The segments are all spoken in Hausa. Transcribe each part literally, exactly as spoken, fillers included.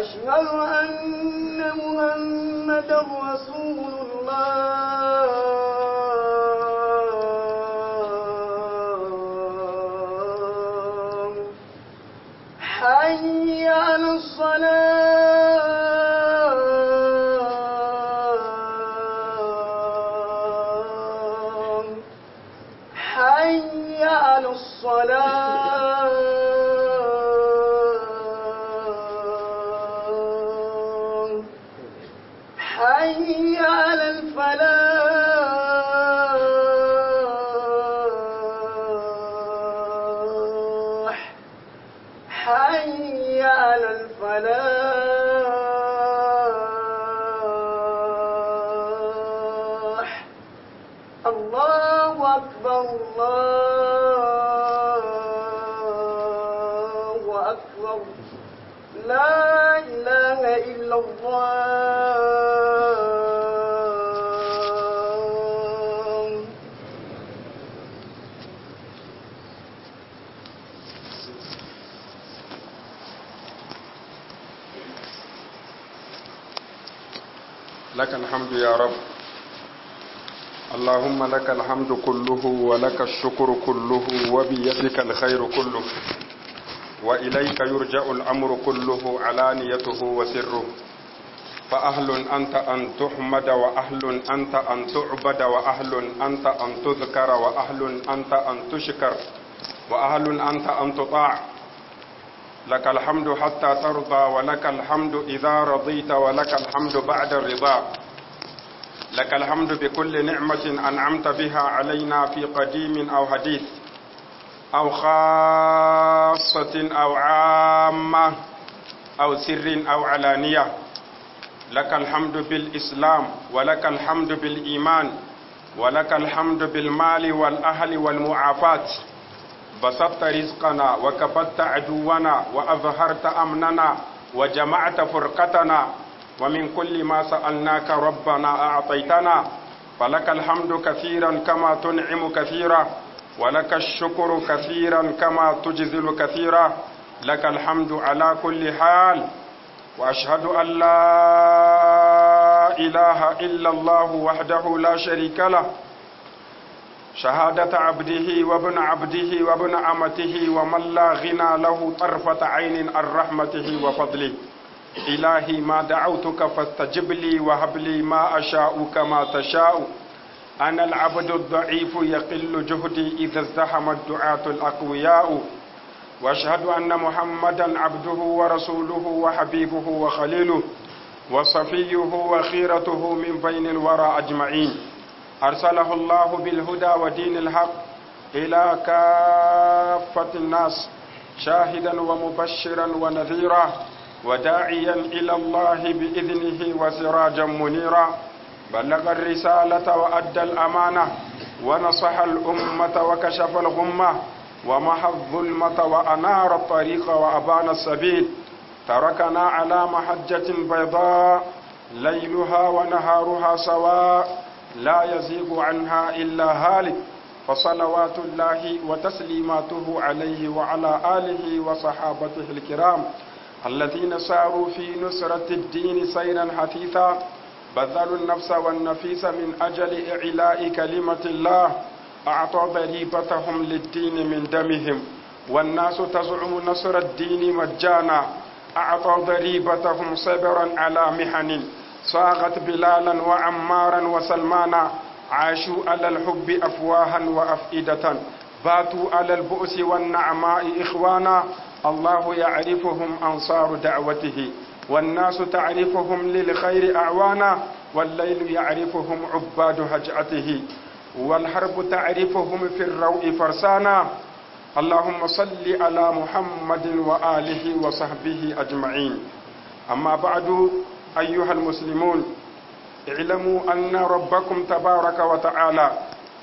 أشهد أن محمدا رسول الله حي على الصلاة حي على الصلاة حي على الفلاح حي على الفلاح الله أكبر الله أكبر لا إله إلا الله. لك الحمد يا رب، اللهم لك الحمد كله ولك الشكر كله وبيدك الخير كله وإليك يرجع الأمر كله علانيته وسره، فأهل أنت أن تحمد وأهل أنت أن تعبد وأهل أنت أن تذكر وأهل أنت أن تشكر وأهل أنت أن تطاع. لك الحمد حتى ترضى ولك الحمد إذا رضيت ولك الحمد بعد الرضا. لك الحمد بكل نعمة أنعمت بها علينا في قديم أو حديث أو خاصة أو عامة أو سر أو علانية. لك الحمد بالإسلام ولك الحمد بالإيمان ولك الحمد بالمال والأهل والمعافاة. بسطت رزقنا وكبت عدونا وأظهرت أمننا وجمعت فرقتنا، ومن كل ما سألناك ربنا أعطيتنا، فلك الحمد كثيرا كما تنعم كثيرا ولك الشكر كثيرا كما تجزل كثيرا. لك الحمد على كل حال، وأشهد أن لا إله إلا الله وحده لا شريك له، شهادة عبده وابن عبده وابن أمته ومن لا غنى له طرفة عين عن رحمته وفضله. إلهي ما دعوتك فاستجب لي وهب لي ما أشاء كما تشاء. أنا العبد الضعيف يقل جهدي إذا ازدحم الدعاة الأقوياء، وأشهد أن محمدا عبده ورسوله وحبيبه وخليله وصفيه وخيرته من بين الورى أجمعين. أرسله الله بالهدى ودين الحق إلى كافة الناس شاهدا ومبشرا ونذيرا وداعيا إلى الله بإذنه وسراجا منيرا. بلغ الرسالة وأدى الأمانة ونصح الأمة وكشف الغمة ومحى الظلمة وأنار الطريق وأبان السبيل. تركنا على محجة بيضاء ليلها ونهارها سواء لا يزيغ عنها إلا هالك، فصلوات الله وتسليماته عليه وعلى آله وصحابته الكرام الذين ساروا في نصرة الدين سيرا حثيثا، بذلوا النفس والنفيس من أجل إعلاء كلمة الله، أعطى ضريبتهم للدين من دمهم، والناس تزعم نصر الدين مجانا، أعطى ضريبتهم صبرا على محن، صاغت بلالا وعمارا وسلمانا، عاشوا على الحب أفواها وأفئدة، باتوا على البؤس والنعماء إخوانا. الله يعرفهم أنصار دعوته، والناس تعرفهم للخير أعوانا، والليل يعرفهم عباد هجعته، والحرب تعرفهم في الروء فرسانا. اللهم صل على محمد وآله وصحبه أجمعين. أما بعد، أيها المسلمون، اعلموا أن ربكم تبارك وتعالى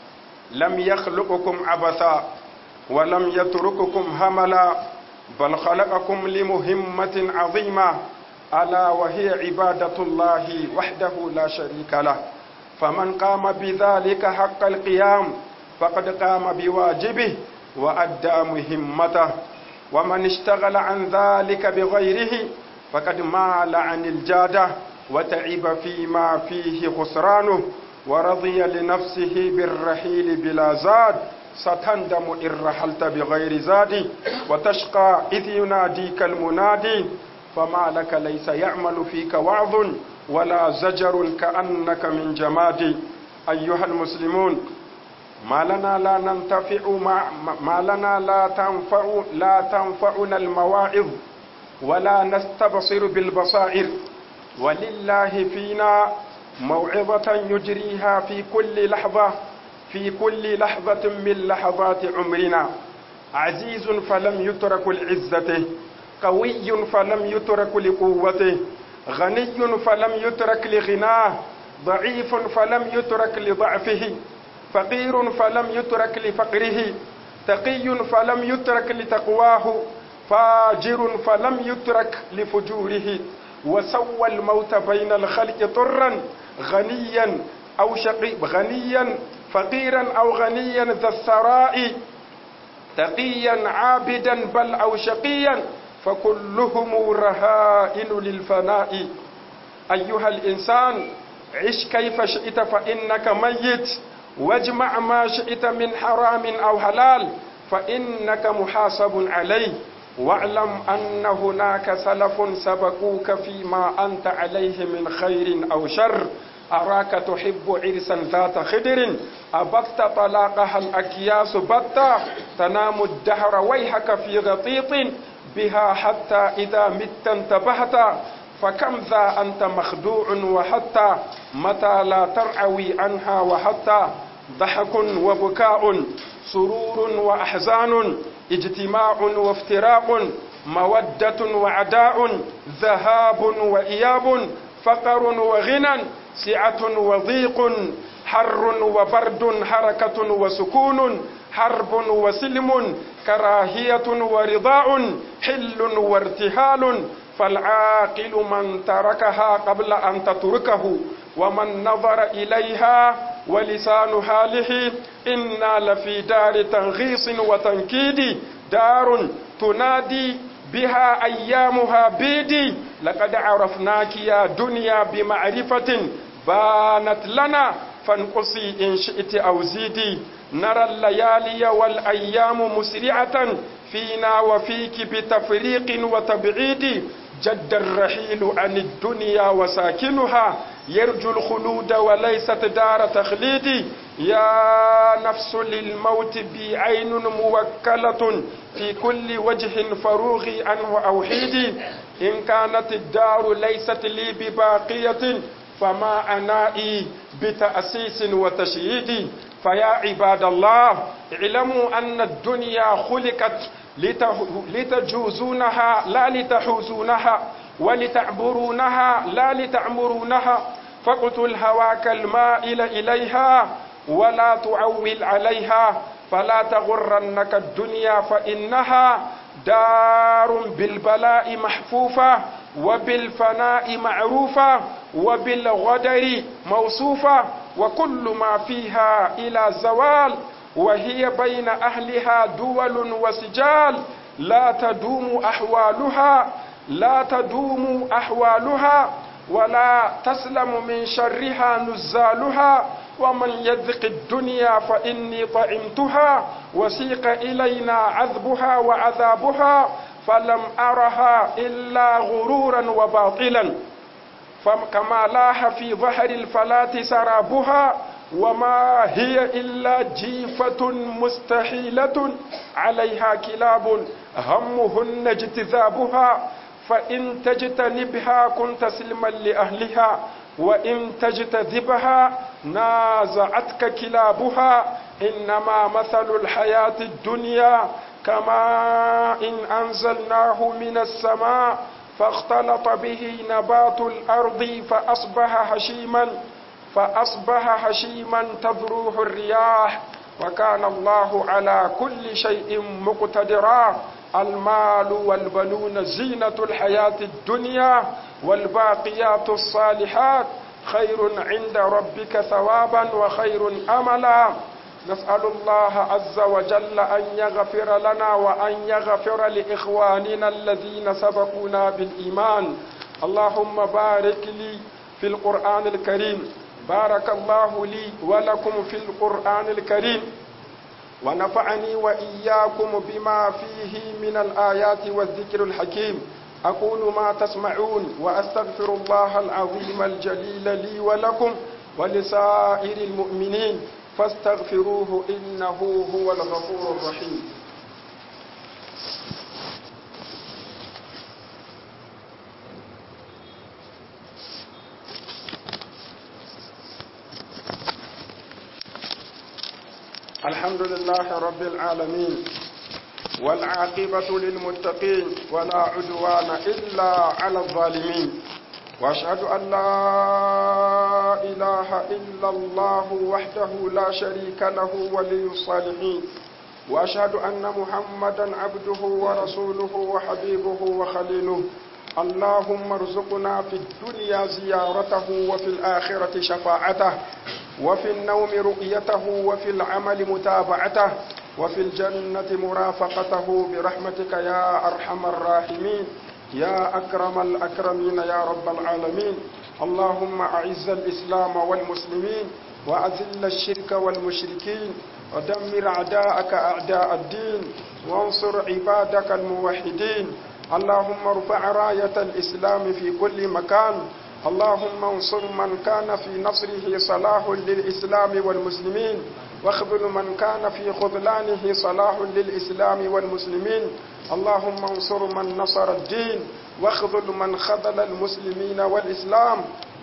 لم يخلقكم عبثا ولم يترككم هملا، بل خلقكم لمهمة عظيمة، ألا وهي عبادة الله وحده لا شريك له. فمن قام بذلك حق القيام فقد قام بواجبه وأدى مهمته، ومن اشتغل عن ذلك بغيره فقد مال عن الجادة وتعب فيما فيه خسرانه، ورضي لنفسه بالرحيل بلا زاد. ستندم إن رحلت بغير زاد، وتشقى إذ يناديك المنادي. فما لك ليس يعمل فيك وعظ ولا زجر كأنك من جماد. أيها المسلمون، ما لنا لا ننتفع ما, ما لنا لا تنفع لا تنفعنا المواعظ ولا نستبصر بالبصائر، ولله فينا موعظة يجريها في كل لحظة في كل لحظة من لحظات عمرنا. عزيز فلم يترك لعزته، قوي فلم يترك لقوته، غني فلم يترك لغناه، ضعيف فلم يترك لضعفه، فقير فلم يترك لفقره، تقي فلم يترك لتقواه، فاجر فلم يترك لفجوره. وسوى الموت بين الخلق طرا غنيا أو شقي غنيا فقيرا أو غنيا ذا الثراء، تقيا عابدا بل أو شقيا، فكلهم رهائن للفناء. أيها الإنسان، عش كيف شئت فإنك ميت، واجمع ما شئت من حرام أو حلال فإنك محاسب عليه. واعلم أن هناك سلف سبقوك فيما أنت عليه من خير أو شر. أراك تحب عرسا ذات خدر، أبت طلاقها الأكياس بتا، تنام الدهر ويحك في غطيط بها حتى إذا مت انتبهت. فكم ذا أنت مخدوع وحتى متى لا ترعوي عنها، وحتى ضحك وبكاء، سرور وأحزان، اجتماع وافتراق، مودة وعداء، ذهاب وإياب، فقر وغنى، سعة وضيق، حر وبرد، حركة وسكون، حرب وسلم، كراهية ورضاء، حل وارتهال. فالعاقل من تركها قبل أن تتركه، ومن نظر إليها ولسان حاله. إنا لفي دار تنغيص وتنكيد، دار تنادي بها أيامها بيدي. لقد عرفناك يا دنيا بمعرفة بانت لنا، فانقصي إن شئت أو زيدي. نرى الليالي والأيام مسرعة فينا وفيك بتفريق وتبعيد. جد الرحيل عن الدنيا وساكنها، يرجو الخلود وليست دار تخليد. يا نفس للموت بي عين موكلة، في كل وجه فروغي عنه أوحيدي. إن كانت الدار ليست لي بباقية، فما عنائي بتأسيس وتشييد. فيا عباد الله، اعلموا أن الدنيا خلقت لتجوزونها لا لتحوزونها، ولتعبرونها لا لتعمرونها. فاقتل هواك المائل إليها ولا تعول عليها، فلا تغرنك الدنيا فإنها دار بالبلاء محفوفة، وبالفناء معروفة، وبالغدر موصوفة، وكل ما فيها إلى زوال، وهي بين أهلها دول وسجال. لا تدوم أحوالها لا تدوم أحوالها ولا تسلم من شرها نزالها. ومن يذق الدنيا فإني طعمتها، وسيق إلينا عذبها وعذابها، فلم أرها إلا غرورا وباطلا. فكما لاح في ظهر الفلاة سرابها، وما هي إلا جيفة مستحيلة عليها كلاب همهن اجتذابها. فإن تجتنبها كنت سلما لأهلها، وإن تجتذبها نازعتك كلابها. إنما مثل الحياة الدنيا كماء إن أنزلناه من السماء، فاختلط به نبات الأرض فأصبح هشيما فأصبح هشيما تذروه الرياح، وكان الله على كل شيء مقتدرا. المال والبنون زينة الحياة الدنيا، والباقيات الصالحات خير عند ربك ثوابا وخير أملا. نسأل الله عز وجل أن يغفر لنا وأن يغفر لإخواننا الذين سبقونا بالإيمان. اللهم بارك لي في القرآن الكريم، بارك الله لي ولكم في القرآن الكريم، ونفعني وإياكم بما فيه من الآيات والذكر الحكيم. أقول ما تسمعون وأستغفر الله العظيم الجليل لي ولكم ولسائر المؤمنين فاستغفروه إنه هو الغفور الرحيم. الحمد لله رب العالمين، والعاقبة للمتقين، ولا عدوان إلا على الظالمين، وأشهد أن لا إله إلا الله وحده لا شريك له ولي الصالحين، وأشهد أن محمدا عبده ورسوله وحبيبه وخليله. اللهم ارزقنا في الدنيا زيارته وفي الآخرة شفاعته، وفي النوم رؤيته، وفي العمل متابعته، وفي الجنة مرافقته برحمتك يا أرحم الراحمين يا أكرم الأكرمين يا رب العالمين. اللهم أعز الإسلام والمسلمين، وأذل الشرك والمشركين، ودمر أعداءك أعداء الدين، وانصر عبادك الموحدين. اللهم ارفع راية الإسلام في كل مكان. اللهم انصر من كان في نصره صلاح للإسلام والمسلمين، واخذل من كان في خذلانه صلاح للإسلام والمسلمين. اللهم انصر من نصر الدين، واخذل من خذل المسلمين والإسلام.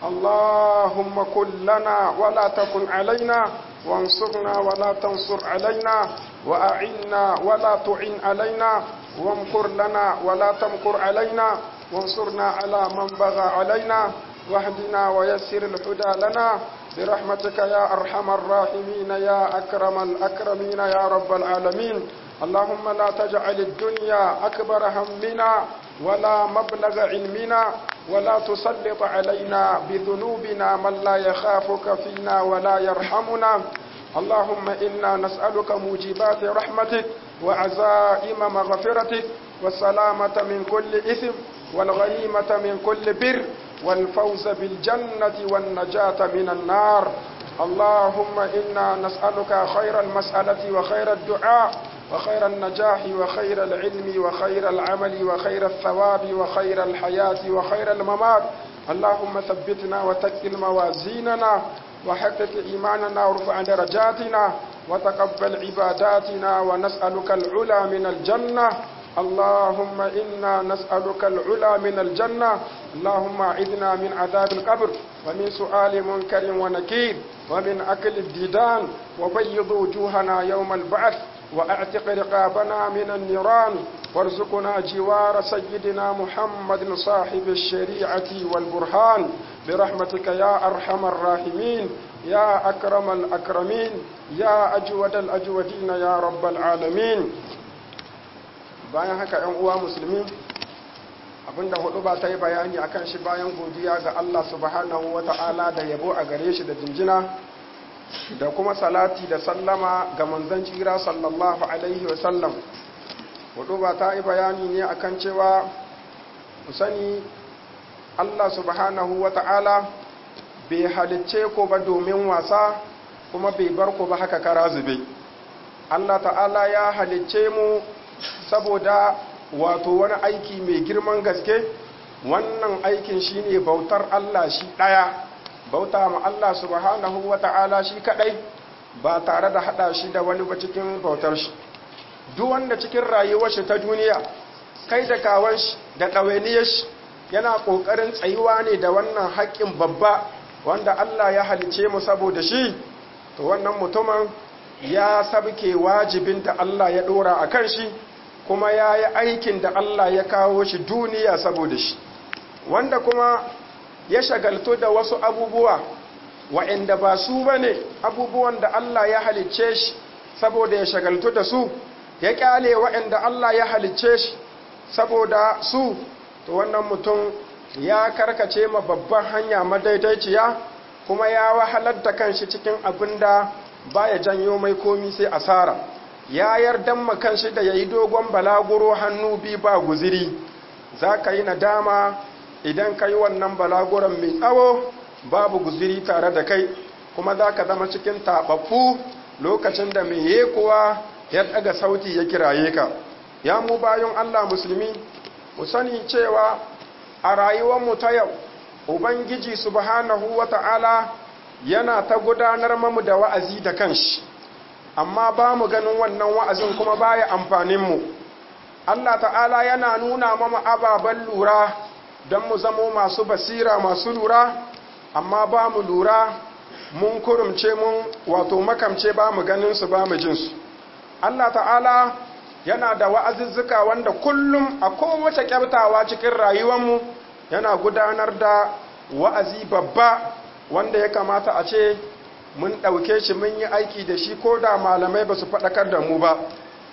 اللهم كن لنا ولا تكن علينا، وانصرنا ولا تنصر علينا، وأعنا ولا تعن علينا، وامكر لنا ولا تمكر علينا، وانصرنا على من بغى علينا، واهدنا ويسر الهدى لنا برحمتك يا أرحم الراحمين يا أكرم الأكرمين يا رب العالمين. اللهم لا تجعل الدنيا أكبر همنا ولا مبلغ علمنا، ولا تسلط علينا بذنوبنا من لا يخافك فينا ولا يرحمنا. اللهم إنا نسألك موجبات رحمتك وعزائم مغفرتك، والسلامة من كل إثم، والغنيمة من كل بر، والفوز بالجنة والنجاة من النار. اللهم إنا نسألك خير المسألة وخير الدعاء وخير النجاح وخير العلم وخير العمل وخير الثواب وخير الحياة وخير الممات. اللهم ثبتنا وتكل موازيننا، وحقق إيماننا وارفع درجاتنا، وتقبل عباداتنا، ونسألك العلا من الجنة. اللهم إنا نسألك العلا من الجنة. اللهم أعذنا من عذاب القبر، ومن سؤال منكر ونكير، ومن أكل الديدان، وبيض وجوهنا يوم البعث، وأعتق رقابنا من النيران، وارزقنا جوار سيدنا محمد صاحب الشريعة والبرهان برحمتك يا أرحم الراحمين يا أكرم الأكرمين يا أجود الأجودين يا رب العالمين. bayan haka ‘yan uwa musulmi, abinda hudu ba ta yi bayani akan shi bayan godiya ga Allah subhanahu wa ta'ala da yabo a gare shi da jinjina, da kuma salati da sallama ga manzon jira sallallahu alaihi wasallam. Hudu ba ta yi bayani ne akan cewa ku sani Allah subhanahu wa ta'ala bai halicce ku ba domin wasa, kuma bai bar ku ba haka kara zube. Allah ta'ala ya halicce mu saboda wato wani aiki mai girman gaske. Wannan aikin shine bautar Allah shi daya, bauta ma Allah subhanahu wata'ala shi kadai, ba tare da hada shi da wani ba cikin bautar shi. Duk wanda cikin rayuwar shi ta duniya, kai da kawan shi da ɗawainiyar shi, yana kokarin tsayuwa ne da wannan haƙƙin babba wanda Allah ya halice mu saboda shi, to wannan mutumin ya sabke wajibin da Allah ya dora a kan shi, kuma ya yi aikin da Allah ya kawo shi duniya saboda shi. Wanda kuma ya shagaltu da wasu abubuwa wa'anda ba su ba ne abubuwan da Allah ya halicce shi saboda ya shagaltu da su, ya kyale wa'anda Allah ya halicce shi saboda su, to wannan mutum ya karkace ma babban hanya madaidaiciya, kuma ya wahalar da kanshi cikin abin da baya janyo mai komi sai asara. Ya yardan makan shi da yayi dogon balaguro hannu bi ba guziri, za ka yi nadama idan ka yi wannan balaguron mai tsawo babu guziri tare da kai, kuma za ka zama cikin taɓaɓɓu lokacin da mai yekuwa ya ɗaga sauti ya kiraye ka. Ya mu bayan Allah musulmi, mu sani cewa a rayuwarmu ta yau Ubangiji subhanahu wa ta'ala yana ta gudanar mamu da wa'azi da kanshi, amma ba mu ganin wannan wa'azin kuma baya amfaninmu. Allah ta'ala yana nuna mamu ababen lura don mu zamo masu basira masu lura, amma ba mu lura, mun kurumce mun wato makamce ba mu ganinsu ba mu jinsu. Allah ta'ala yana da wa'azuzzuka wanda kullum a kowace kyaftawa cikin rayuwarmu yana gudanar da wa'azi babba wanda ya kamata a ce mun ɗauke shi mun yi aiki da shi ko da malamai ba su faɗakar da mu ba.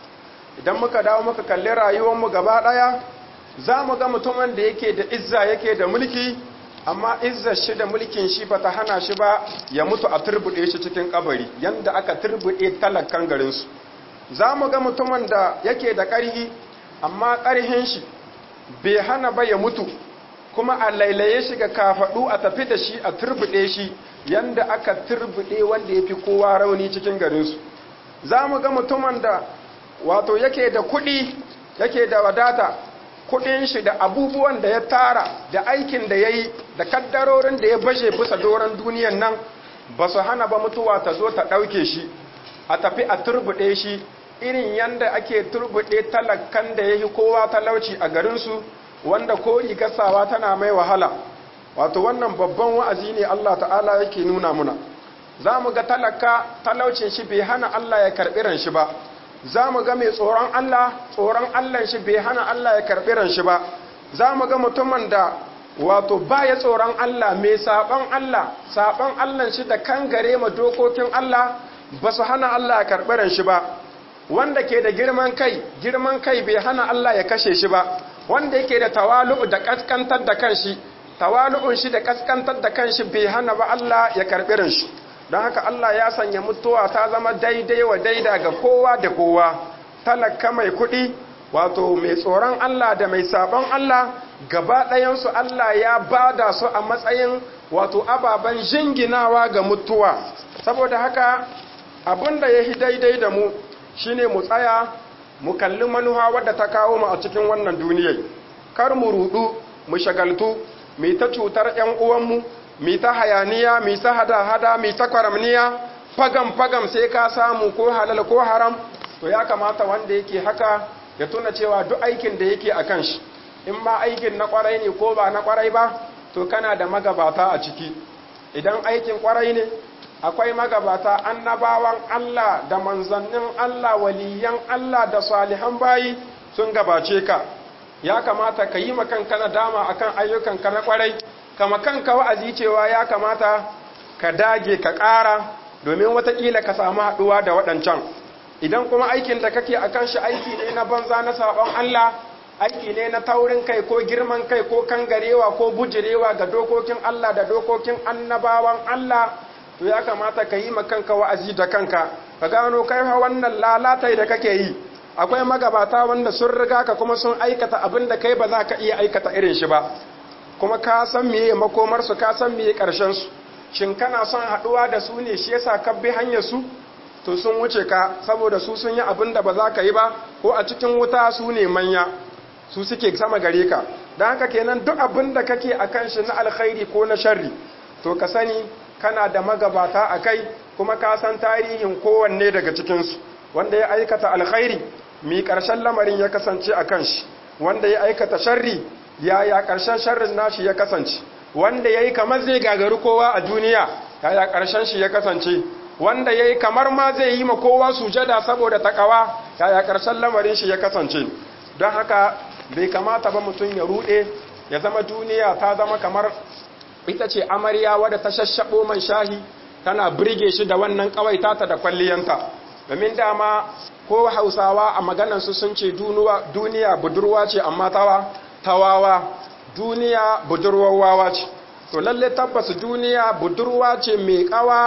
Idan muka dawo muka kalli rayuwarmu gaba ɗaya, za mu ga mutumin da yake da izza yake da mulki, amma izzar shi da mulkin shi ba ta hana shi ba ya mutu a turbuɗe shi cikin kabari yanda aka turbuɗe talakan garinsu. Za mu ga mutumin da yake da ƙarhi, amma ƙarhin shi bai hana ba ya mutu, kuma a lailaye shi ga kafaɗu a tafi da shi a turbuɗe shi yanda aka turbuɗe wanda ya fi kowa rauni cikin garinsu. Za mu ga mutumin da wato yake da kuɗi, yake da wadata, kuɗin shi da abubuwan da ya tara da aikin da ya yi da kaddarorin da ya bashe bisa doron duniyan nan ba su hana ba mutuwa ta zo ta ɗauke shi a tafi a turbuɗe shi irin yanda ake turbuɗe talakan da ya yi kowa talauci a garinsu, wanda ko rigasawa tana mai wahala. Wato wannan babban wa'azi ne Allah ta'ala yake nuna muna. Za mu ga talaka talaucin shi bai hana Allah ya karɓi ran shi ba. Za mu ga mai tsoron Allah tsoron Allah shi bai hana Allah ya karɓi ran shi ba. Za mu ga mutumin da wato baya tsoron Allah mai saɓon Allah saɓon Allah shi da kangare ma dokokin Allah ba su hana Allah ya karɓi ran shi ba. Wanda ke da girman kai girman kai bai hana Allah ya kashe shi ba. Wanda yake da tawalu'u da kaskantar da kanshi tawalu'un shi da kaskantar da kanshi bai hana ba Allah ya karɓi ran shi. Don haka Allah ya sanya mutuwa ta zama daidai wa daida ga kowa da kowa, talaka mai kuɗi wato mai tsoron Allah da mai sabon Allah gaba ɗayansu Allah ya bada su a matsayin wato ababen jinginawa ga mutuwa. Saboda haka abin da ya yi daidai da mu shine mu tsaya mu kalli manuha wadda ta kawo mu a cikin wannan duniyar, kar mu rudu mu shagaltu mu ta cutar ƴan uwanmu, mi ta hayaniya, mi ta hada-hada, mi ta kwaramniya, fagam-fagam sai ka samu ko halal ko haram. To ya kamata wanda yake haka ya tuna cewa duk aikin da yake a kan shi, in ma aikin na kwarai ne ko ba na kwarai ba, to kana da magabata a ciki. Idan aikin kwarai ne, akwai magabata annabawan Allah da manzannin Allah, waliyan Allah da salihan bayi sun gabace ka. Ya kamata ka yi makanka na dama akan ayyukanka na kwarai, kama kanka wa'azi cewa ya kamata ka dage ka ƙara domin watakila ka samu haɗuwa da waɗancan. Idan kuma aikin da kake a kan shi aiki ne na banza na saɓon Allah, aiki ne na taurin kai ko girman kai ko kangarewa ko bujirewa ga dokokin Allah da dokokin annabawan Allah, to ya kamata ka yi ma kanka wa'azi da kanka, ka gano kai fa wannan lalatai da kake yi. Akwai magabata wanda sun riga ka kuma sun aikata abin da kai ba za ka iya aikata irin shi ba. Kuma ka san meye makomarsu, ka san meye ƙarshensu. Shin kana son haɗuwa da su ne shi yasa ka bi hanyar su? To sun wuce ka, saboda su sun yi abin da ba za ka yi ba, ko a cikin wuta su ne manya, su suke sama gare ka. Don haka kenan duk abin da kake a kan shi na alkhairi ko na sharri, to ka sani kana da magabata a kai, kuma ka san tarihin kowanne daga cikinsu. Wanda ya aikata alkhairi, mi ƙarshen lamarin ya kasance a kan shi. Wanda ya aikata sharri, yaya ƙarshen sharrin nashi ya kasance. Wanda ya yi kamar zai gagari kowa a duniya, yaya ƙarshen shi ya kasance. Wanda ya yi kamar ma zai yi ma kowa sujada saboda takawa, yaya ƙarshen lamarin shi ya kasance. Don haka bai kamata ba mutum ya ruɗe, ya zama duniya ta zama kamar ita ce amarya wadda ta shashaɓo man shahi, tana birge shi da wannan ƙawaita ta da kwalliyanta. Domin dama ko Hausawa a maganansu sun ce duniya budurwa ce amma tawa tawawa, duniya budurwar wawa ce. To lalle tabbas duniya budurwa ce mai kawa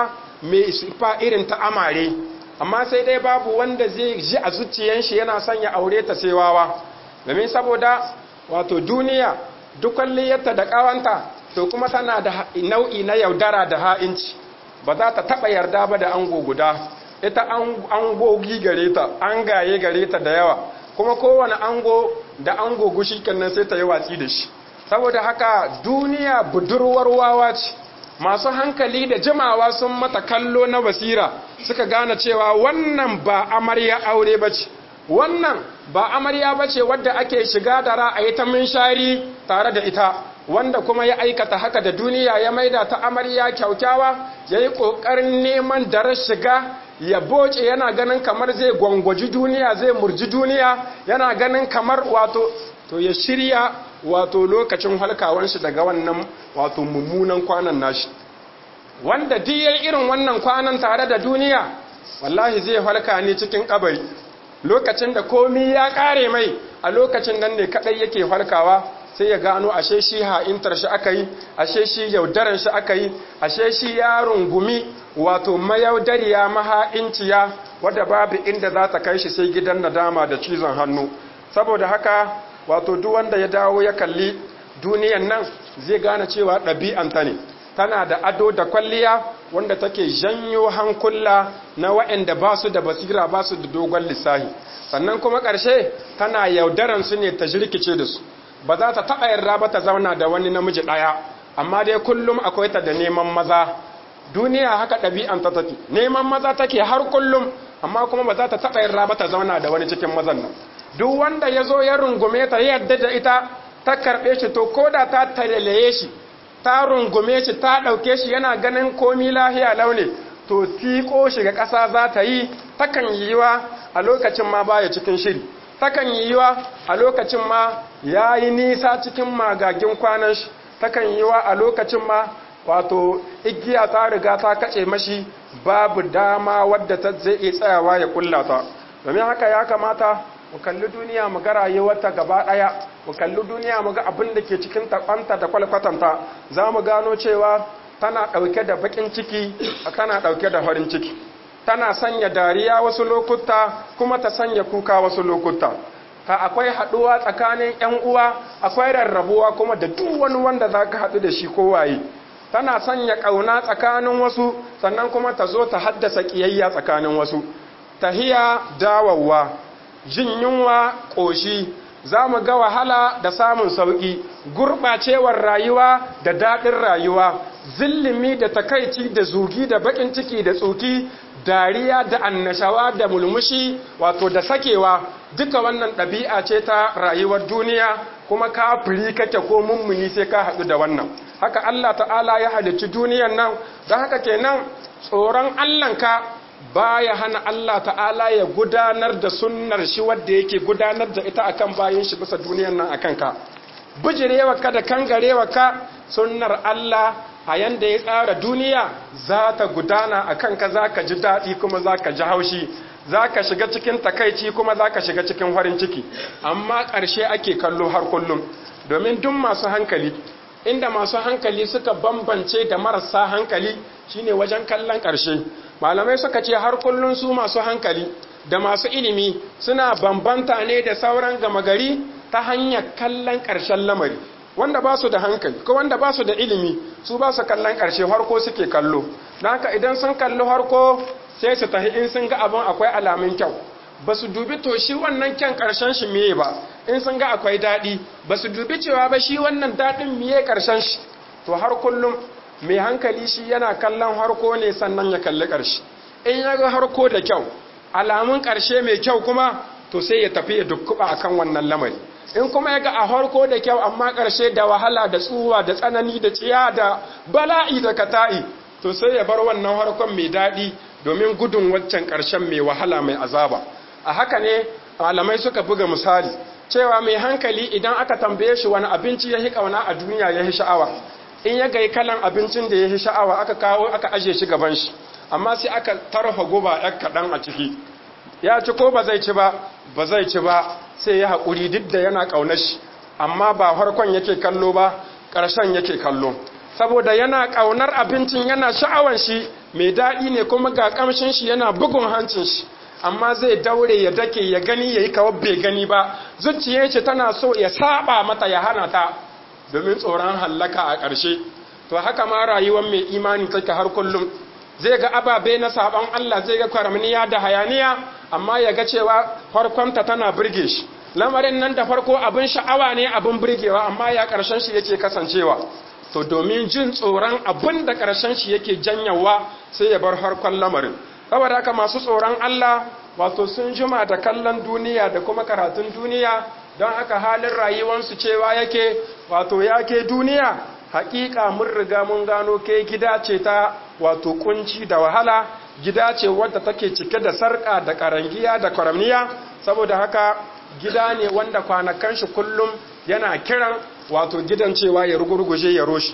mai sifa irin ta amare, amma sai dai babu wanda zai ji a zuciyan shi yana son ya aure ta sai wawa. Domin saboda wato duniya duk kwalliyarta da kawanta to kuma tana da nau'i na yaudara da ha'inci, ba za ta taba yarda ba da ango guda. Ita angogi gare ta, an gaye gare ta da yawa, kuma kowane ango da ango gushi kannan sai ta yi watsi da shi. Saboda haka duniya budurwar wawa ce. Masu hankali da jimawa sun mata kallo na basira suka gane cewa wannan ba amarya aure bace, wannan ba amarya bace wadda ake shiga da ra'ayi ta minshari tare da ita. Wanda kuma ya aikata haka da duniya ya maida ta amarya kyaukyawa, yayi kokarin neman darar shiga ya boce, yana ganin kamar zai gwangwaji duniya, zai murji duniya, yana ganin kamar wato to ya shirya wato lokacin halkawan shi daga wannan wato mummunan kwanan nashi. Wanda duk yayin irin wannan kwanan tare da duniya, wallahi zai halka ne cikin kabari. Lokacin da komai ya kare mai, a lokacin nan ne kadai yake halkawa, sai ya gano ashe shi ha'intar shi aka yi, ashe shi yaudaran shi aka yi, ashe shi ya rungumi wato mayaudariya maha'inciya wadda babu inda za ta kai shi sai gidan nadama da cizon hannu. Saboda haka wato duk wanda ya dawo ya kalli duniyan nan zai gane cewa ɗabi'anta ne, tana da ado da kwalliya wanda take janyo hankula na waɗanda ba su da basira, ba su da dogon lissahi. Sannan kuma ƙarshe tana yaudaran su ne ta jirkice da su, ba za ta taɓa yarda ba ta zauna da wani namiji ɗaya, amma dai kullum akwai ta da neman maza. Duniya haka ɗabi'anta take, neman maza take har kullum, amma kuma ba za ta taɓa yarda ba ta zauna da wani cikin mazan nan. Duk wanda ya zo ya rungume ta yadda da ita, ta karɓe shi, to ko da ta talalaye shi, ta rungume shi, ta ɗauke shi, yana ganin komi lahiya launi, to tiko shi ga ƙasa za ta yi. Takan yiwa a lokacin ma baya cikin shiri, takan yiwa a lokacin ma ya yi nisa cikin magagin kwanan shi, takan yiwa a lokacin ma wato igiya ta riga ta kace mashi, babu dama wadda ta zai iya tsayawa ya kullata. Domin haka ya kamata mu kalli duniya mu ga rayuwarta gaba daya, mu kalli duniya mu ga abin da ke cikin tabanta da kwalkwatanta, za mu gano cewa tana dauke da bakin ciki, tana dauke da farin ciki, tana sanya dariya wasu lokuta kuma ta sanya kuka wasu lokuta. Ta akwai haduwa tsakanin ƴan uwa, akwai rarrabuwa kuma da duk wani wanda zaka hadu da shi ko waye. Tana sanya kauna tsakanin wasu, sannan kuma ta zo ta haddasa kiyayya tsakanin wasu. Tahiya dawawa, jin yunwa ƙoshi, za mu ga wahala da samun sauƙi, gurɓacewar rayuwa da daɗin rayuwa, zillimi da takaici da zugi da baƙin ciki da tsoki, dariya da annashawa da mulmushi wato da sakewa, duka wannan ɗabi'a ce ta rayuwar duniya, kuma kafiri kake ko mummuni sai ka haɗu da wannan. Haka Allah ta'ala ya halicci duniyan nan, don haka kenan tsoron Allahnka baya hana Allah ta'ala ya gudanar da sunnar shi wadda yake gudanar da ita akan bayin shi bisa duniyar nan akan ka. Bijirewa ka da kangarewa ka, sunnar Allah a yanda ya tsara duniya za ta gudana akan ka, za ka ji daɗi kuma za ka ji haushi, za ka shiga cikin takaici kuma za ka shiga cikin farin ciki. Amma ƙarshe ake kallo har kullum, domin duk masu hankali, inda masu hankali suka bambance da marasa hankali shine wajen kallon ƙarshe. Malamai suka ce har kullun su masu hankali da masu ilimi suna bambanta ne da sauran gama gari ta hanyar kallon ƙarshen lamari. Wanda ba su da hankali ko wanda ba su da ilimi, su ba su kallon ƙarshe, harko suke kallo. Don haka idan sun kalli harko sai su tahi in sun ga abin akwai alamun kyau, ba su dubi to shi wannan kyan ƙarshen shi miye ba. In sun ga akwai daɗi, ba su dubi cewa ba shi wannan daɗin miye ƙarshen shi. To har kullum mai hankali shi yana kallon harko ne sannan ya kalli ƙarshe. In ya ga harko da kyau, alamun ƙarshe mai kyau kuma, to sai ya tafi ya dukkuba akan wannan lamari. In kuma ya ga a harko da kyau amma ƙarshe da wahala da tsuwa da tsanani da tsiya da bala'i da kata'i, to sai ya bar wannan harkon mai daɗi domin gudun waccan ƙarshen mai wahala mai azaba. A haka ne malamai suka buga misali cewa mai hankali idan aka tambaye shi wani abinci ya hi ƙauna a duniya ya hi sha'awa, in ya gai kalan abincin da ya hi sha'awa aka kawo aka aje shi gaban shi, amma sai aka tarfa guba ɗan kaɗan a ciki, ya ci ko ba zai ci ba ba zai ci ba, sai ya haƙuri duk da yana ƙaunar shi, amma ba farkon yake kallo ba, ƙarshen yake kallo, saboda yana ƙaunar abincin, yana sha'awan shi, mai daɗi ne kuma ga ƙamshin shi yana bugun hancin shi, amma zai daure ya dake ya gani ya yi kawar bai gani ba, zuciyar shi tana so ya saba mata ya hana ta domin tsoron hallaka a ƙarshe. To haka ma rayuwar mai imani take har kullum, zai ga ababe na saban Allah, zai ga kwaramniya da hayaniya, amma ya ga cewa farkonta tana burge shi. Lamarin nan da farko abin sha'awa ne, abin burgewa, amma ya ƙarshen shi yake kasancewa. To domin jin tsoron abin da ƙarshen shi yake janyawa sai ya bar harkon lamarin. Saboda haka masu tsoron Allah wato sun jima da kallon duniya da kuma karatun duniya, don haka halin rayuwarsu cewa yake wato yake duniya, hakika mun riga mun gano ke gida ce ta wato kunci da wahala, gida ce wadda take cike da sarka da karangiya da kwaramniya. Saboda haka gida ne wanda kwanakan shi kullum yana kiran wato gidan cewa ya rugurguje ya roshi.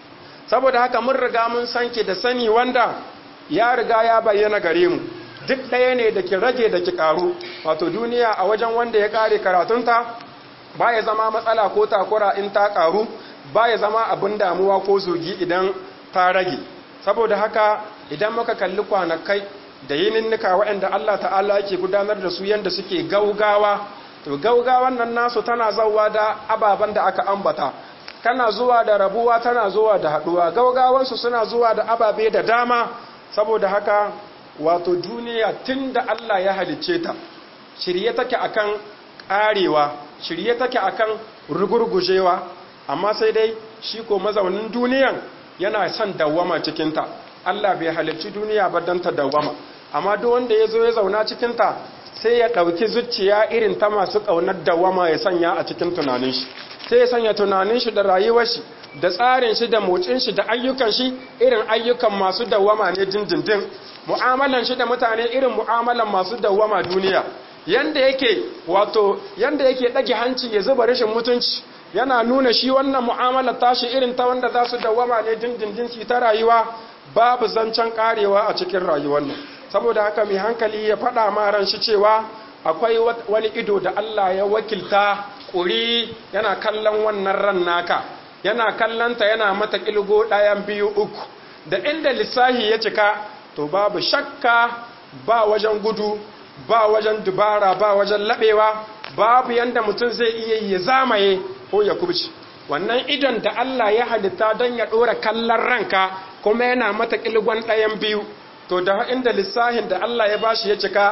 Saboda haka mun riga mun sanke da sani wanda ya riga ya bayyana gare mu, duk ɗaya ne da ki rage da ki ƙaru. Wato duniya a wajen wanda ya ƙare karatunta ba ya zama matsala ko takura in ta ƙaru, ba ya zama abin damuwa ko zogi idan ta rage. Saboda haka idan muka kalli kwanakai da yininnika waɗanda Allah ta'ala yake gudanar da su yadda suke gaugawa, to gaugawan nan nasu tana zauwa da ababen da aka ambata, tana zuwa da rabuwa, tana zuwa da haɗuwa. Gaugawansu suna zuwa da ababe da dama. Saboda haka wato duniya tun da Allah ya halicce ta shirye take akan ƙarewa, shirye take akan rugurgujewa, amma sai dai shi ko mazaunin duniyan yana son dawwama cikinta. Allah bai halicci duniya ba don ta dawwama, amma duk wanda ya zo ya zauna cikinta sai ya ɗauki zuciya irin ta masu ƙaunar dawwama ya sanya a cikin tunanin shi, sai ya sanya tunanin shi da rayuwar shi da tsarin shi da motsin shi da ayyukan shi irin ayyukan masu dawwama ne dindindin, mu'amalan shi da mutane irin mu'amalan masu dawwama duniya. Yanda yake wato yanda yake dage hanci ya zuba rashin mutunci, yana nuna shi wannan mu'amala tashi irin ta wanda za su dawwama ne dindindin ci ta rayuwa, babu zancen karewa a cikin rayuwar nan. Saboda haka mai hankali ya faɗa ma ran shi cewa akwai wani ido da Allah ya wakilta ƙuri yana kallon wannan ran naka, yana kallanta, yana mata kilgo ɗayan biyu uku, da inda lissahi ya cika to babu shakka, ba wajen gudu, ba wajen dubara, ba wajen laɓewa, babu yanda mutum zai iya ya zamaye ko ya kubci. Wannan idon da Allah ya halitta don ya ɗora kallon ranka kuma yana mata kilgon ɗayan biyu, to da inda lissahin da Allah ya bashi ya cika,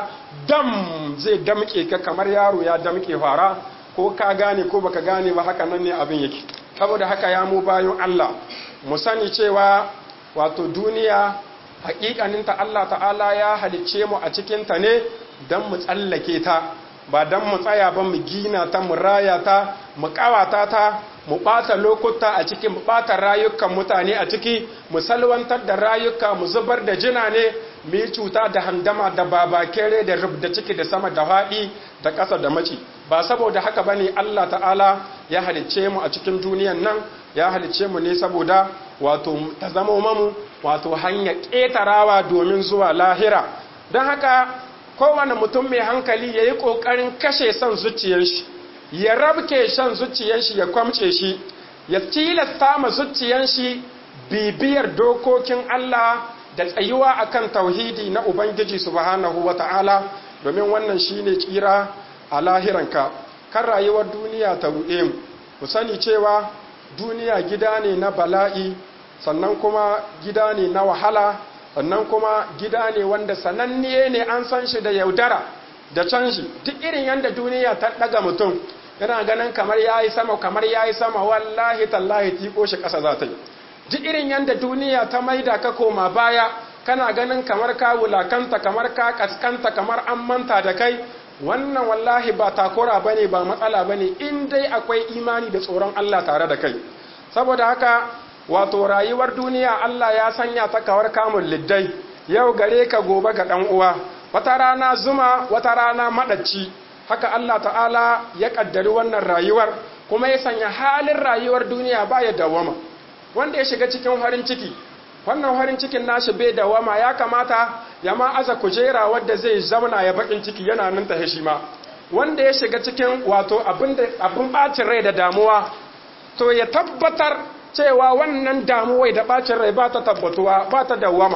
dam zai damƙe ka kamar yaro ya damƙe fara, ko ka gane ko baka gane ba, haka nan ne abin yake. Saboda haka ya mu bayan Allah mu sani cewa wato duniya hakikaninta Allah ta'ala ya halicce mu a cikinta ne don mu tsallake ta, ba don mu tsaya ba mu gina ta, mu raya ta, mu kawata ta, mu ɓata lokuta a ciki, mu ɓata rayukan mutane a ciki, mu salwantar da rayuka, mu zubar da jina ne, mu yi cuta da handama da babakere da rubda ciki da sama da haɗi da ƙasa da maci. Ba saboda haka ba ne Allah ta'ala ya halicce mu a cikin duniyan nan, ya halicce mu ne saboda wato ta zama mamu wato hanyar ƙetarawa domin zuwa lahira. Don haka kowane mutum mai hankali ya yi ƙoƙarin kashe son zuciyar shi, ya rabke shan zuciyar shi, ya kwamce shi, ya tilasta ma zuciyar shi bibiyar dokokin Allah da tsayuwa akan tauhidi na Ubangiji subhanahu wata'ala, domin wannan shine tsira a lahiranka. Kan rayuwar duniya ta ruɗe mu, ku sani cewa duniya gida ne na bala'i, sannan kuma gida ne na wahala, sannan kuma gida ne wanda sananniye ne, an san shi da yaudara da canji. Duk irin yadda duniya ta ɗaga mutum yana ganin kamar ya yi sama, kamar ya yi sama, wallahi tallahi tiko shi ƙasa za ta yi. Duk irin yadda duniya ta maida ka koma baya, kana ganin kamar ka wulakanta, kamar ka kaskanta, kamar an manta da kai, wannan wallahi ba takura bane, ba matsala bane, in dai akwai imani da tsoron Allah tare da kai. Saboda haka wato rayuwar duniya Allah ya sanya ta kawar kamun liddai, yau gare ka gobe ga dan uwa, wata rana zuma, wata rana madacci. Haka Allah ta'ala ya kaddari wannan rayuwar, kuma ya sanya halin rayuwar duniya ba ya dawama. Wanda ya shiga cikin farin ciki, wannan farin cikin nashi bai dawama, ya kamata ya ma aza kujera wadda zai zauna ya bakin ciki yana nan ta shi ma. Wanda ya shiga cikin wato abin bacin rai da damuwa, to ya tabbatar cewa wannan damuwai da bacin rai ba ta tabbatuwa, ba ta dawama.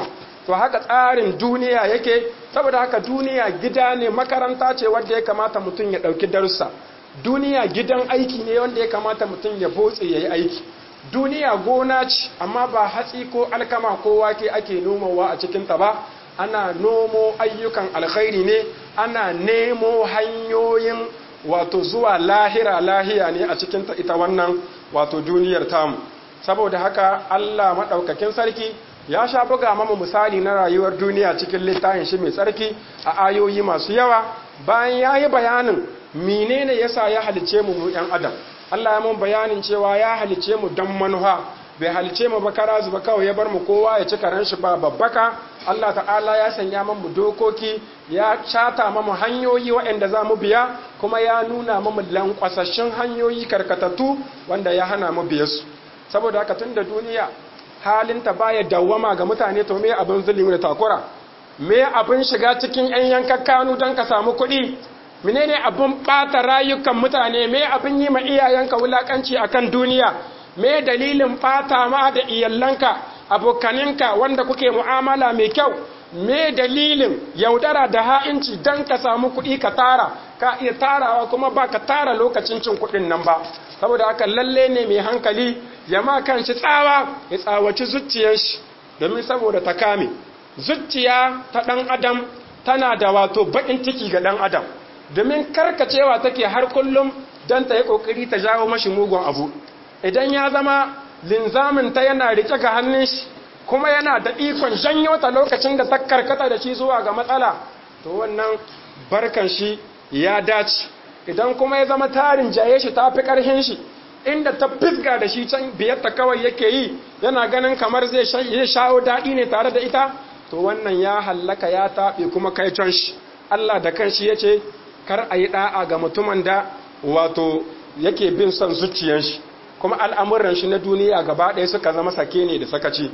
to haka tsarin duniya yake. Saboda haka duniya gida ne, makaranta ce wanda ya kamata mutum ya ɗauki darussa. Duniya gidan aiki ne wanda ya kamata mutum ya botse ya yi aiki. Duniya gona ce, amma ba hatsi ko alkama ko wake ake nomawa a cikinta ba, ana nomo ayyukan alkhairi ne, ana nemo hanyoyin wato zuwa lahira lahiya ne a cikinta ita wannan wato duniyar tamu. Saboda haka Allah maɗaukakin sarki ya sha buga mamu misali na rayuwar duniya cikin littafin shi mai tsarki a ayoyi masu yawa, bayan ya yi bayanin menene yasa ya halice mu mu ‘yan adam. Allah ya mun bayanin cewa ya halice mu don manuha, bai halice mu ba kara zuba kawai ya bar mu kowa ya ci karen shi ba babbaka. Allah ta'ala ya sanya mu dokoki, ya shata mu hanyoyi waɗanda za mu biya, kuma ya nuna mu lankwasassun hanyoyi karkatattu wanda ya hana mu biye su. Saboda haka tun da duniya halinta baya dawwama ga mutane, to me abin zulmi da takura, me abin shiga cikin ‘yan yankakkanu don ka samu kuɗi, menene abin ɓata rayukan mutane, me abin yi ma iyayenka wulaƙanci akan duniya, me dalilin ɓata ma da iyalanka abokaninka wanda kuke mu'amala mai kyau, me dalilin yaudara da ha'inci don ka samu kuɗi ka tara, ka iya tarawa kuma ba ka tara lokacin cin kuɗin nan ba. Saboda haka lalle ne mai hankali ya ma kan shi tsawa, ya tsawaci zuciyar shi, domin saboda ta kame. Zuciya ta ɗan adam tana da wato baƙin ciki ga ɗan adam, domin karkacewa take har kullum don ta yi ƙoƙari ta jawo mashi mugun abu. Idan ya zama linzamin ta yana rike ga hannun shi, kuma yana da ikon janyo ta lokacin da ta karkata da shi zuwa ga matsala, to wannan barkan shi ya dace. Idan kuma ya zama tarin jaye shi ta fi ƙarhin shi, inda ta fisga da shi can biyarta kawai yake yi, yana ganin kamar zai shawo daɗi ne tare da ita, to wannan ya hallaka ya taɓe kuma kai can shi. Allah da kanshi ya ce kar a yi ɗa'a ga mutumin da wato yake bin son zuciyar shi, kuma al'amuran shi na duniya gaba ɗaya suka zama sake ne da sakaci.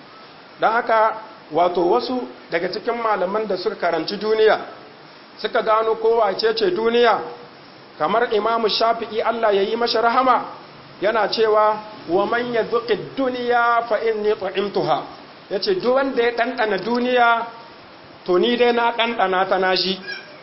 Don haka wato wasu daga cikin malaman da suka karanci duniya suka gano kowa ce ce duniya, kamar Imamu Shafi'i Allah ya yi mashi rahama, yana cewa wa man yadhuqi dunya fa inni ta'imtuha, yace duk wanda ya ɗanɗana duniya to ni dai na ɗanɗana ta nashi.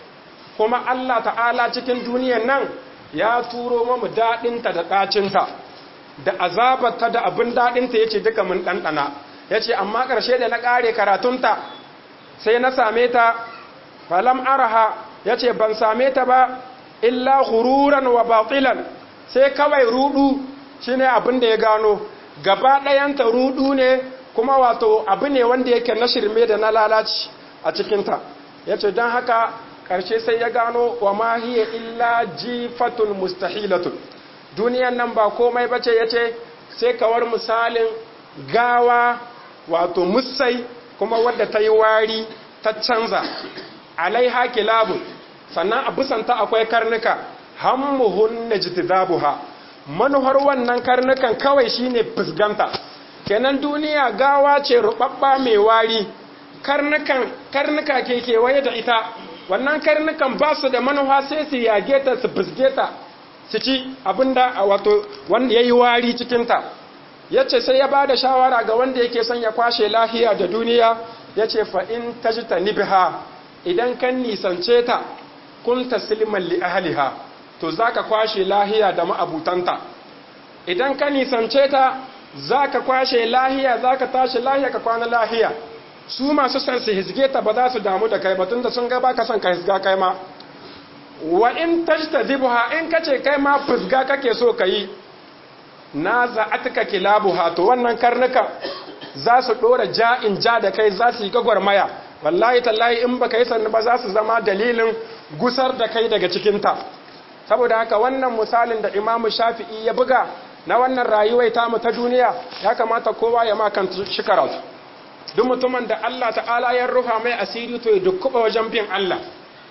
Kuma Allah ta'ala cikin duniyan nan ya turo mamu daɗinta da ɗacinta, da azabarta da abin daɗinta yace duka mun ɗanɗana. Yace amma ƙarshe da na ƙare karatunta sai na same ta falam araha, yace ban same ta ba illa ghururan wa batilan, sai kawai rudu shine abin da ya gano. Gaba ɗayanta rudu ne, kuma wato abu ne wanda yake na shirme da na lalaci a cikinta. Yace don haka ƙarshe sai ya gano wa ma hiya illa jifatun mustahilatun, duniyan nan ba komai bace, yace sai kawar misalin gawa wato musai, kuma wadda ta yi wari ta canza. Alaiha kilabun, sannan a busanta akwai karnuka, hammuhun najtidabuha, manuhar wannan karnukan kawai shine fusganta. Kenan duniya gawa ce rubabba mai wari, karnukan karnuka ke kewaye da ita, wannan karnukan ba su da manuha sai su yage ta su fusge ta su ci abinda wato wanda yayi wari cikin ta. Yace sai ya bada shawara ga wanda yake son ya kwashe lahiya da duniya, yace fa in tajtanibha, idan kan nisance ta kun tasliman li ahliha, to zaka kwashe lahiya da ma'abutanta. Idan ka nisance ta zaka kwashe lahiya, zaka tashi lahiya ka kwana lahiya. Su masu san su hizge ta ba za su damu da kai ba, tunda sun ga baka son ka hizga kai ma. Wa in tajtadibha, in kace kai ma fusga kake so kai, na za'atka kilabuha, to wannan karnuka za su dora ja'in ja da kai, za su yi gagwarmaya. Wallahi tallahi in baka yi sannu ba za su zama dalilin gusar da kai daga cikinta. Saboda haka wannan misalin da Imamu Shafi'i ya buga na wannan rayuwar tamu ta duniya, ya kamata kowa ya makan shi karatu. Duk mutumin da Allah ta'ala ya rufa mai asiri to ya dukkuba wajen bin Allah.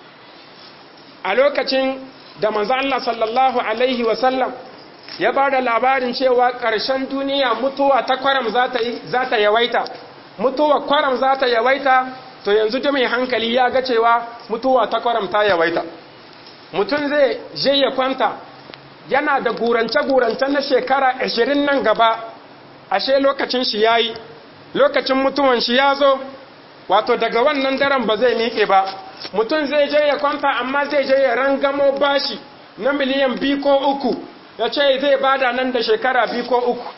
A lokacin da manzo Allah sallallahu alaihi wa sallam ya ba da labarin cewa ƙarshen duniya mutuwa ta kwaram za ta yawaita, mutuwa kwaram za ta yawaita, to yanzu da mai hankali ya ga cewa mutuwa ta kwaram ta yawaita. Mutum zai je ya kwanta yana da gurance-gurance na shekara ashirin nan gaba, ashe lokacin shi ya yi, lokacin mutuwan shi ya zo, wato daga wannan daren ba zai miƙe ba. Mutum zai je ya kwanta amma zai je ya rangamo bashi na miliyan biyu ko uku ya ce zai bada nan da shekara biyu ko uku.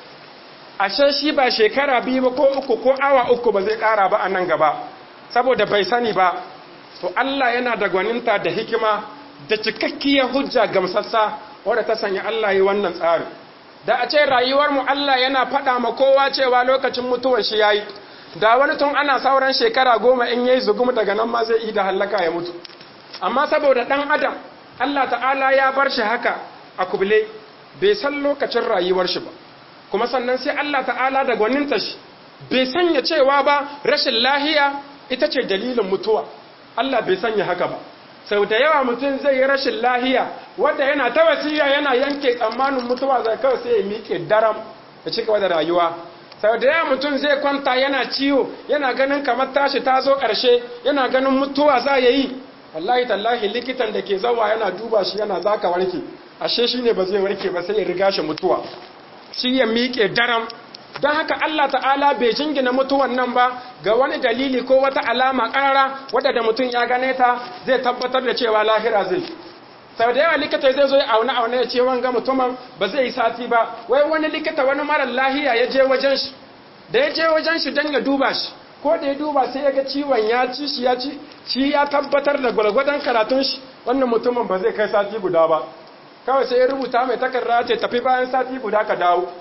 Ashe shi ba shekara biyu ba ko uku ko awa uku ba zai ƙara ba a nan gaba saboda bai sani ba. To Allah yana da gwaninta da hikima da cikakkiyar hujja gamsassa wadda ta sanya Allah yi wannan tsari. Da a ce rayuwarmu Allah yana faɗa ma kowa cewa lokacin mutuwar shi yayi, da wani tun ana sauran shekara goma in yayi zugum daga nan ma zai yi da hallaka ya mutu. Amma saboda ɗan adam Allah ta'ala ya bar shi haka a kubule bai san lokacin rayuwar shi ba, kuma sannan sai Allah ta'ala da gwaninta shi bai sanya cewa ba rashin lahiya ita ce dalilin mutuwa. Allah bai sanya haka ba. Sau da yawa mutum zai yi rashin lahiya wanda yana ta wasiya yana yanke tsammanin mutuwa zai kawai sai ya miƙe daram ya ci gaba da rayuwa. Sau da yawa mutum zai kwanta yana ciwo yana ganin kamar tashi ta zo ƙarshe yana ganin mutuwa za ya yi. Wallahi tallahi likitan da ke zawa yana duba shi yana zaka warke, ashe shi ne ba zai warke ba sai ya riga shi mutuwa, shi ya miƙe daram. Don haka Allah ta'ala bai jingina mutuwan nan ba ga wani dalili ko wata alama ƙarara wadda da mutum ya gane ta zai tabbatar da cewa lahira zai. Sau da yawa likita zai zo ya auna auna ya ce wanga mutumin ba zai yi sati ba, wai wani likita wani marar lahiya ya je wajen shi, da ya je wajen shi don ya duba shi, ko da ya duba sai ya ga ciwon ya ci shi ya ci shi ya tabbatar da gwargwadon karatun shi wannan mutumin ba zai kai sati guda ba. Kawai sai ya rubuta mai takarda ce tafi bayan sati guda ka dawo.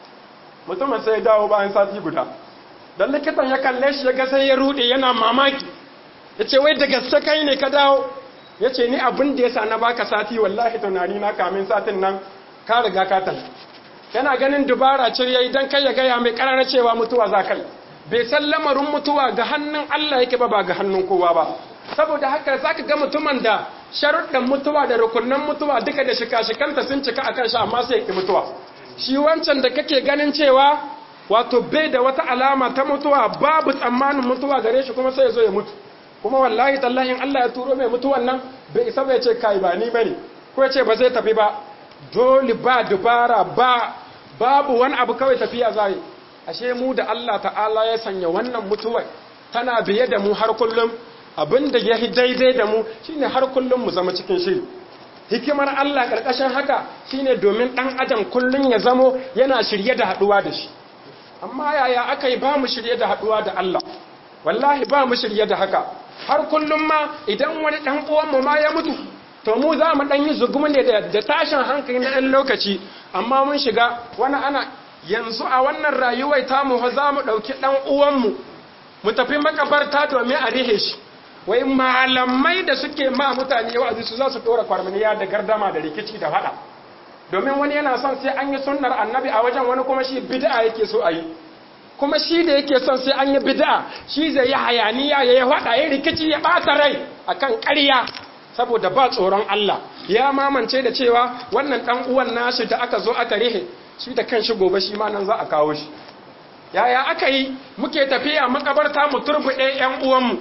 Mutumin sai ya dawo bayan sati guda. Dan likitan ya kalle shi ya ga sai ya rude yana mamaki. Ya ce wai da gaske kai ne ka dawo? Ya ce ni abin da ya sa na baka sati wallahi tunani na kamin satin nan ka riga ka tafi. Yana ganin dubara ce yayi dan kai ya gaya mai karara cewa mutuwa za kai. Bai san lamarin mutuwa ga hannun Allah yake ba ba ga hannun kowa ba. Saboda haka zaka ga mutumin da sharuɗan mutuwa da rukunnan mutuwa duka da shika-shikanta sun cika akan shi amma sai ya ki mutuwa. Shi wancan da kake ganin cewa wato bai da wata alama ta mutuwa babu tsammanin mutuwa gare shi kuma sai ya zo ya mutu. Kuma wallahi tallahi Allah ya turo mai mutuwan nan bai isa bai ce kai ba ni bane ko ya ce ba zai tafi ba. Dole ba dubara ba babu wani abu kawai tafiya zai. Ashe mu da Allah ta'ala ya sanya wannan mutuwar tana biye da mu har kullum, abinda ya daidai da mu shine har kullum mu zama cikin shiri. Hikimar Allah ƙarƙashin haka shine domin ɗan adam kullum ya zamo yana shirye da haɗuwa da shi. Amma yaya aka yi ba mu shirye da haɗuwa da Allah? Wallahi ba mu shirye da haka. Har kullum ma idan wani ɗan uwanmu ma ya mutu, to mu za mu ɗan yi zugum ne da tashin hankali na ɗan lokaci, amma mun shiga wani ana yanzu a wannan rayuwar tamu za mu ɗauki ɗan uwanmu mu tafi makabarta domin a rihe shi. Wai malamai da suke ma mutane wa'azi su za su dora kwarmaniya da gardama da rikici da fada, domin wani yana son sai an yi sunnar annabi a wajen wani kuma shi bid'a yake so a yi, kuma shi da yake son sai an yi bid'a shi zai yi hayaniya ya yi fada ya rikici ya bata rai akan ƙarya saboda ba tsoron Allah. Ya mamance da cewa wannan dan uwan nashi da aka zo aka rihe shi da kanshi gobe shi ma nan za a kawo shi. Yaya aka yi muke tafiya makabarta mu turbuɗe ƴan uwanmu?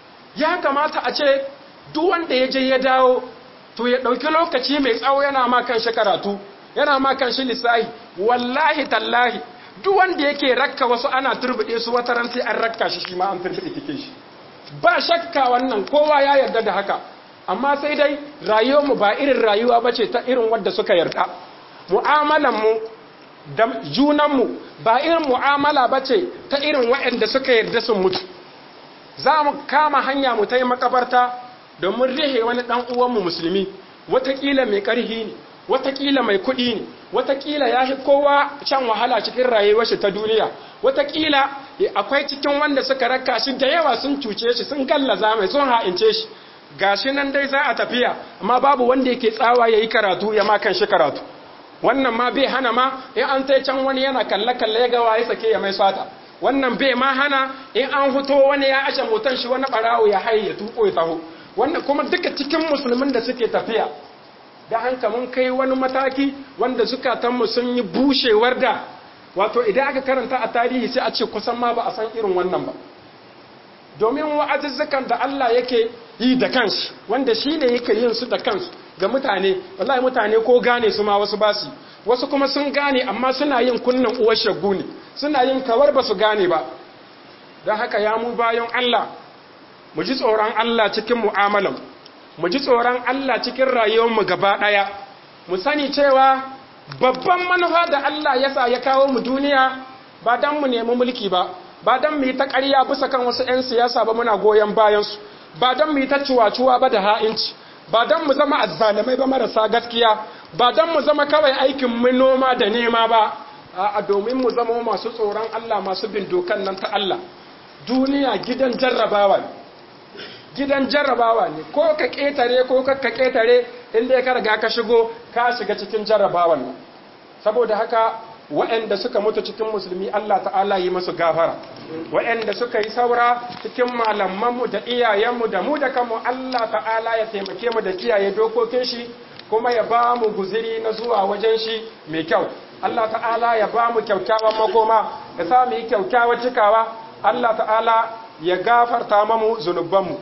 Ya kamata a ce duk wanda ya je ya dawo to ya ɗauki lokaci mai tsawo yana ma kan shi karatu, yana ma kan shi lissahi. Wallahi tallahi duk wanda yake rakka wasu ana turbuɗe su wata ran sai an rakka shi shi ma an turbuɗe kike shi. Ba shakka wannan kowa ya yarda da haka, amma sai dai rayuwarmu ba irin rayuwa bace ta irin wadda suka yarda. Mu'amalanmu da junanmu ba irin mu'amala bace ta irin waɗanda suka yarda sun mutu. Za mu kama hanya mu ta yi makabarta domin rihe wani ɗan uwanmu musulmi, watakila mai ƙarhi ne, watakila mai kuɗi ne, watakila ya fi kowa can wahala cikin rayuwar shi ta duniya, watakila akwai cikin wanda suka raka shi da yawa sun cuce shi sun gallaza mai sun ha'ince shi. Gashi nan dai za a tafiya amma babu wanda yake tsawa ya yi karatu ya ma kan shi karatu. Wannan ma bai hana ma in an tai can wani yana kalle-kalle ya ga waye sake ya mai sata. Wannan bai ma hana in an fito wani ya ashe motan shi wani barawo ya haye ya tuko ya taho. Wannan kuma duka cikin musulmin da suke tafiya da hanka mun kai wani mataki wanda zukatanmu sun yi bushewar da wato idan aka karanta a tarihi sai a ce kusan ma ba a san irin wannan ba. Domin wa'azuzzukan da Allah yake yi da kansu wanda shi ne yake yin su da kansu ga mutane, wallahi mutane ko gane su ma wasu basu, wasu kuma sun gane amma suna yin kunnan uwar shaggu ne, suna yin kawar ba su gane ba. Don haka ya mu bayan Allah mu ji tsoron Allah cikin mu'amalan mu ji tsoron Allah cikin rayuwarmu gaba ɗaya mu sani cewa babban manufa da Allah ya sa ya kawo mu duniya ba don mu nemi mulki ba ba don mu yi ta ƙarya bisa kan wasu 'yan siyasa ba muna goyon bayansu ba don mu yi ta cuwa-cuwa ba da ha'inci ba don mu zama azzalamai ba marasa gaskiya ba don mu zama kawai aikin mu noma da nema ba a domin mu zama masu tsoron Allah masu bin dokan nan ta Allah duniya gidan jarrabawa ne gidan jarrabawa ne ko ka ketare ko ka ketare inda ka riga ka shigo ka shiga cikin jarrabawan nan saboda haka waɗanda suka mutu cikin musulmi Allah ta'ala yi masu gafara waɗanda suka yi saura cikin malamanmu da iyayenmu da mu da kanmu Allah ta'ala ya taimake mu da kiyaye dokokin shi kuma ya ba mu guziri na zuwa wajen shi mai kyau Allah ta'ala ya ba mu kyakkyawan makoma ya sa mu yi kyakkyawar cikawa Allah ta'ala ya gafarta mamu zunubanmu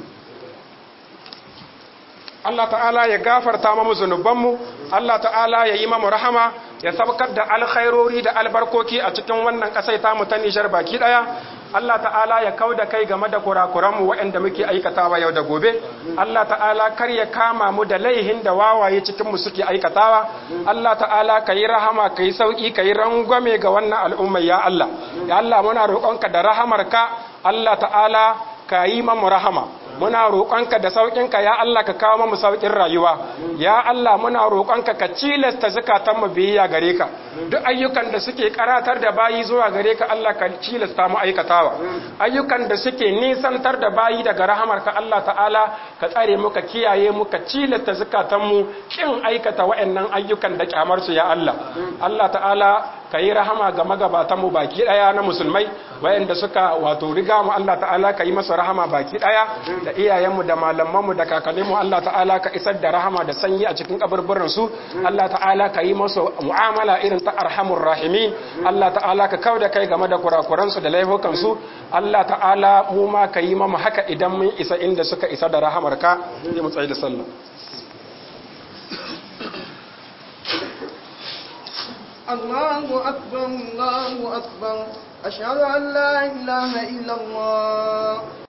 Allah ta'ala ya gafarta mamu zunubanmu Allah ta'ala ya yi mamu rahama ya sabkar da alkhairori da albarkoki a cikin wannan ƙasai ta mu ta Nijar baki daya Allah ta'ala ya kauda kai game da kurakuranmu waɗanda muke aikatawa yau da gobe Allah ta'ala kar ya kama mu da laihin da wawaye cikin mu suke aikatawa Allah ta'ala kai rahama kai sauki kai rangwame ga wannan al'umma ya Allah ya Allah muna roƙonka da rahamarka Allah ta'ala ka yi mamu rahama muna roƙonka da sauƙinka ya Allah ka kawo mamu sauƙin rayuwa ya Allah muna roƙonka ka cilasta zakatan mu biyayya gare ka duk ayyukan da suke karatar da bayi zuwa gare ka Allah ka cilasta mu aikatawa ayyukan da suke nisantar da bayi daga rahamarka Allah ta'ala ka tsare mu ka kiyaye mu ka cilasta zakatan mu kin aikata waɗannan ayyukan da kyamar su ya Allah Allah ta'ala ka yi rahama ga magabatan mu baki daya na musulmai wayanda suka wato riga mu Allah ta'ala ka yi masa rahama baki daya da iyayenmu da malamanmu da kakanninmu Allah ta'ala ka isar da rahama da sanyi a cikin kaburburan su Allah ta'ala ka yi masa mu'amala irin ta arhamur rahimin Allah ta'ala ka kauda kai game da kurakuran su da laifukan su Allah ta'ala mu ma ka yi mamu haka idan mun isa inda suka isa da rahamarka sai mu tsaye da sallah الله أكبر الله أكبر أشهد أن لا إله إلا الله